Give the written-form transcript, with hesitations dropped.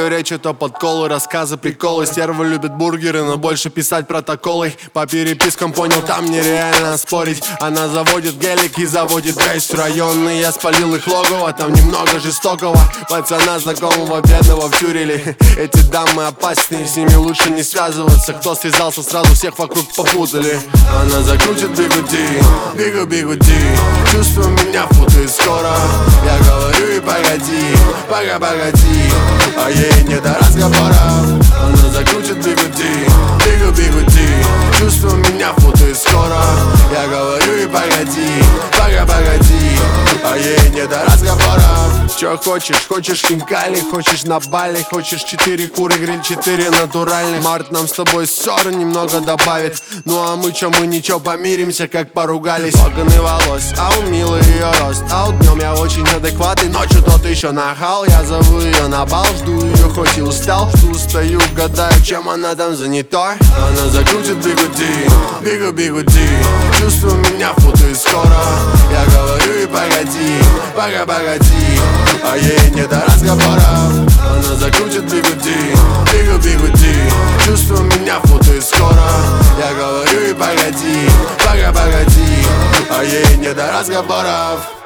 Ее речь — это подколы, рассказы, приколы. Стерва любит бургеры, но больше писать протоколы. По перепискам понял, там нереально спорить. Она заводит гелик и заводит весь район. И я спалил их логово, там немного жестокого. Пацана знакомого бедного втюрили. Эти дамы опасные, с ними лучше не связываться. Кто связался, сразу всех вокруг попутали. Она закрутит бигуди, бигу-бигуди. Чувствую, меня путает скоро. Я говорю и погоди, погоди. А ей не до разговоров. Она закрутит бигуди, бигу-бигуди. Чувствую, меня путает скоро. Я говорю и погоди, погоди. А ей не до разговоров. Чё хочешь? Хочешь хинкали, хочешь на Бали. Хочешь 4 куры, гриль 4 натуральных. Март нам с тобой ссоры немного добавит. Ну а мы чё, мы ничего, помиримся, как поругались. Локоны волос, а у Милы ее рост. А у днем я очень адекватный, ночью тот еще нахал. Я зову ее на бал, жду ее хоть и устал. Жду, стою, гадаю, чем она там занята. Она закрутит бигуди, бигу-бигуди. Чувствую, меня путает скоро. Я говорю и погоди, погоди. А ей не до разговоров. Она закрутит бигуди, бигу-бигуди. Чувствую, меня путает скоро. Я говорю и погоди, погоди. А ей не до разговоров.